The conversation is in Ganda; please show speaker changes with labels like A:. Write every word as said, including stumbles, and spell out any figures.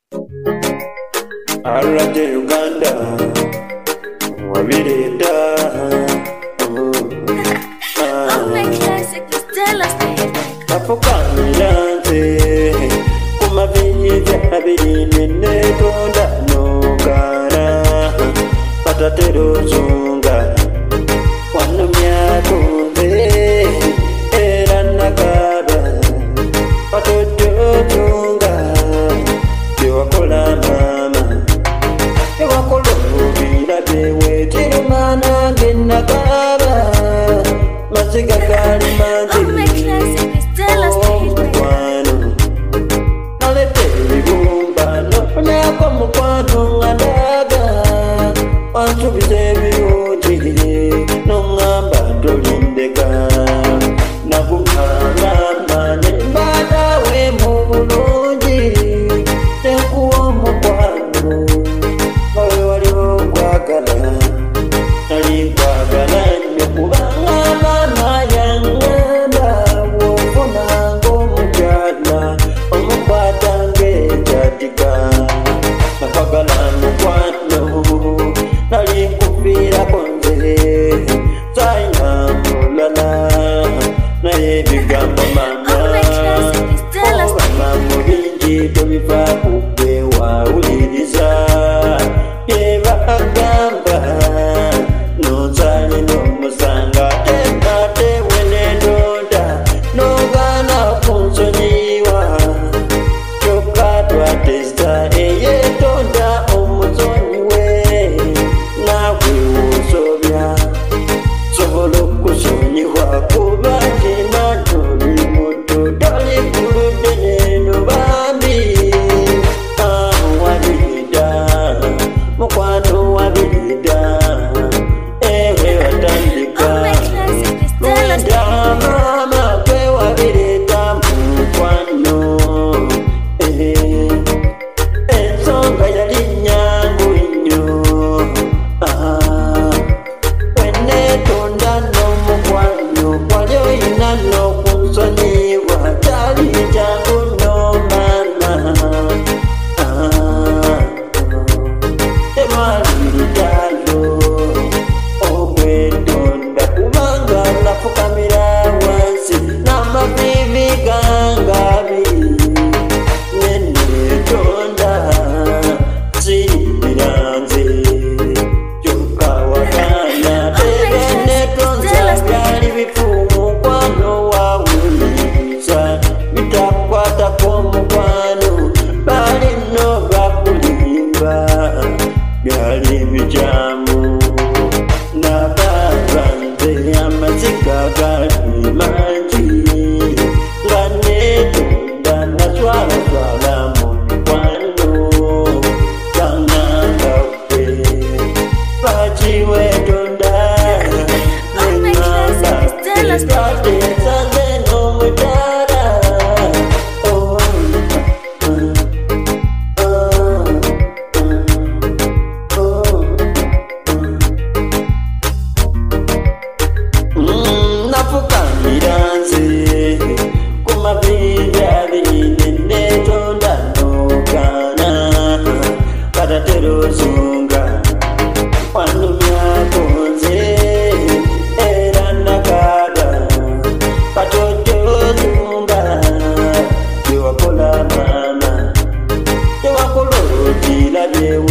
A: Arate Uganda, Wabirida.
B: Oh my classic, you tell us
A: Afuka milante, kuma vinyi abiri netonda nogara, patatero zunga, wanu myakumbe, era nagaba, patoto zunga, biwakola mama, biwakola ubira bewe, tirumana genagaba, maziga kali manzi.
B: oh my classic, you tell us
A: Mama, you are